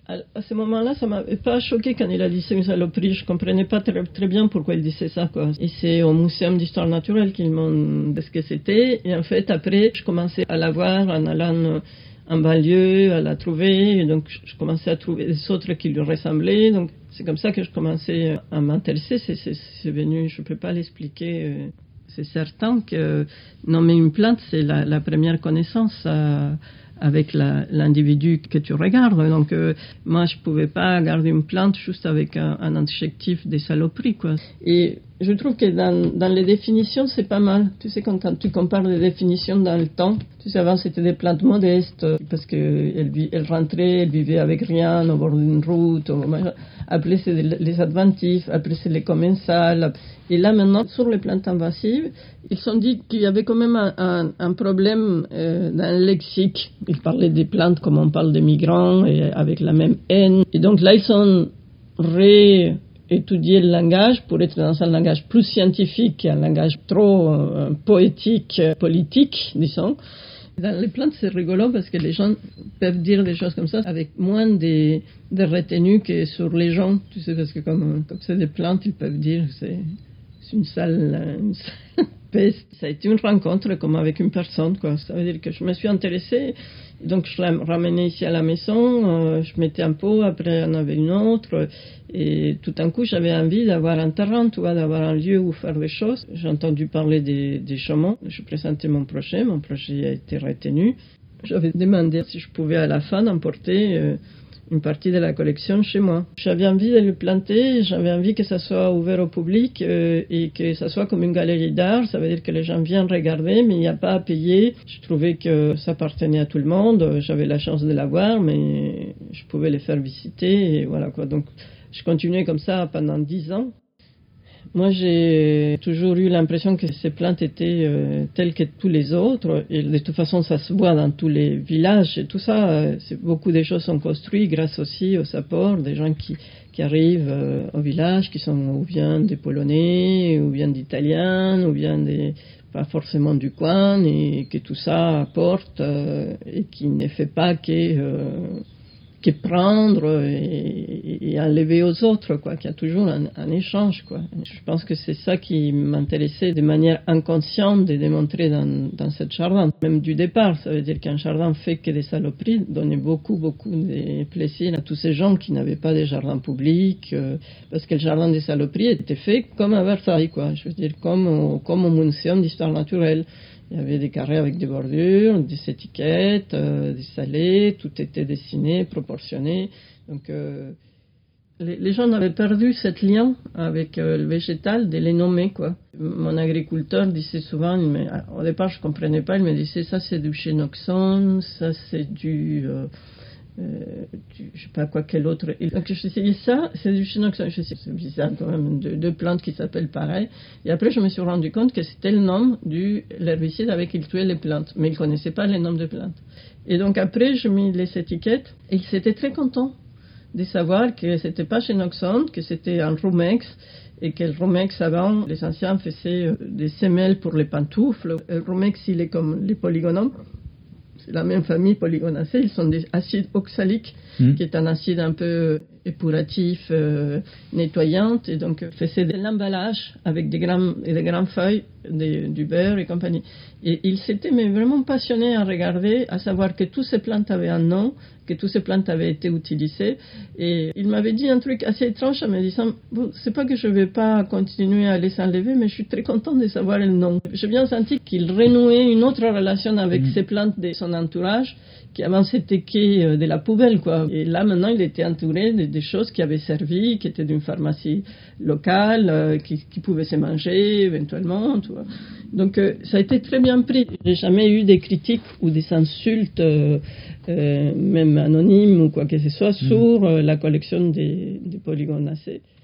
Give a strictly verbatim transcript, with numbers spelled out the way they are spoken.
À, à ce moment-là, ça m'avait pas choqué quand il a dit c'est une saloperie. Je comprenais pas très, très bien pourquoi il disait ça, quoi. Et c'est au Muséum d'Histoire Naturelle qu'ils m'ont dit ce que c'était. Et en fait, après, je commençais à la voir en allant en banlieue, à la trouver. Et donc, je commençais à trouver des autres qui lui ressemblaient. Donc, c'est comme ça que je commençais à m'intéresser. C'est, c'est, c'est venu, je peux pas l'expliquer. C'est certain que nommer une plante, c'est la, la première connaissance à, avec la, l'individu que tu regardes. Donc, euh, moi, je pouvais pas garder une plante juste avec un, un adjectif des saloperies, quoi. Et je trouve que dans, dans les définitions, c'est pas mal. Tu sais, quand, quand tu compares les définitions dans le temps, tu sais, avant, c'était des plantes modestes, parce que elle, elle rentrait, elle vivait avec rien, au bord d'une route. Au, après, c'est les adventifs, après, c'est les commensales. Et là, maintenant, sur les plantes invasives, ils ont dit qu'il y avait quand même un, un, un problème euh, dans le lexique. Ils parlaient des plantes comme on parle des migrants, et avec la même haine. Et donc là, ils ont réétudié le langage pour être dans un langage plus scientifique, un langage trop euh, poétique, politique, disons. Dans les plantes, c'est rigolo parce que les gens peuvent dire des choses comme ça avec moins de, de retenue que sur les gens. Tu sais, parce que comme, comme c'est des plantes, ils peuvent dire que c'est, c'est une sale, une sale peste. Ça a été une rencontre comme avec une personne, quoi. Ça veut dire que je me suis intéressée. Donc, je l'ai ramenée ici à la maison. Euh, je mettais un pot, après, il y en avait une autre. Et tout d'un coup, j'avais envie d'avoir un terrain, tu vois, d'avoir un lieu où faire des choses. J'ai entendu parler des, des chaumons. Je présentais mon projet. Mon projet a été retenu. J'avais demandé si je pouvais à la fin emporter euh, une partie de la collection chez moi. J'avais envie de le planter. J'avais envie que ça soit ouvert au public euh, et que ça soit comme une galerie d'art. Ça veut dire que les gens viennent regarder, mais il n'y a pas à payer. Je trouvais que ça appartenait à tout le monde. J'avais la chance de l'avoir, mais je pouvais les faire visiter. Et voilà, quoi. Donc, je continuais comme ça pendant dix ans. Moi, j'ai toujours eu l'impression que ces plantes étaient euh, telles que tous les autres. Et de toute façon, ça se voit dans tous les villages et tout ça. Euh, c'est, beaucoup de choses sont construites grâce aussi aux apports des gens qui, qui arrivent euh, au village, qui sont ou bien des Polonais, ou bien d'Italiens, ou bien des, pas forcément du coin, et que tout ça apporte euh, et qui ne fait pas que... Euh, que prendre et, et enlever aux autres, quoi, qu'il y a toujours un, un échange, quoi. Je pense que c'est ça qui m'intéressait de manière inconsciente de démontrer dans, dans ce jardin. Même du départ, ça veut dire qu'un jardin fait que des saloperies donnait beaucoup, beaucoup de plaisir à tous ces gens qui n'avaient pas de jardin public, euh, parce que le jardin des saloperies était fait comme à Versailles, quoi. Je veux dire, comme au, comme au Muséum d'Histoire Naturelle. Il y avait des carrés avec des bordures, des étiquettes, euh, des salés, tout était dessiné, proportionné. Donc, euh, les, les gens avaient perdu cette lien avec euh, le végétal, de les nommer, quoi. Mon agriculteur disait souvent, mais, au départ je comprenais pas, il me disait ça c'est du chenoxone, ça c'est du... Euh, Euh, du, je sais pas quoi, quel autre. Et donc je disais ça, c'est du chenoxone. Je sais, c'est bizarre quand même, deux, deux plantes qui s'appellent pareil. Et après je me suis rendu compte que c'était le nom de l'herbicide avec qui il tuait les plantes, mais il connaissait pas les noms de plantes. Et donc après je mis les étiquettes et il s'était très content de savoir que c'était pas chenoxone, que c'était un Rumex. Et que le Rumex avant, les anciens faisaient des semelles pour les pantoufles. Le Rumex il est comme les polygonums. C'est la même famille polygonacée, ils sont des acides oxaliques, mmh. qui est un acide un peu épuratif, euh, nettoyant, et donc faisait de l'emballage avec des grandes, des grandes feuilles, des, du beurre et compagnie. Et il s'était mais vraiment passionné à regarder, à savoir que toutes ces plantes avaient un nom, que toutes ces plantes avaient été utilisées. Et il m'avait dit un truc assez étrange en me disant, bon, c'est pas que je vais pas continuer à les enlever, mais je suis très content de savoir le nom. J'ai bien senti qu'il renouait une autre relation avec mmh. ces plantes de son entourage, qui avant c'était que de la poubelle, quoi. Et là, maintenant, il était entouré de, de choses qui avaient servi, qui étaient d'une pharmacie locale, euh, qui, qui pouvaient se manger éventuellement, tu vois. Donc, euh, ça a été très bien pris. J'ai jamais eu des critiques ou des insultes, euh, euh, même anonymes ou quoi que ce soit, mmh. sur euh, la collection des, des polygonacées.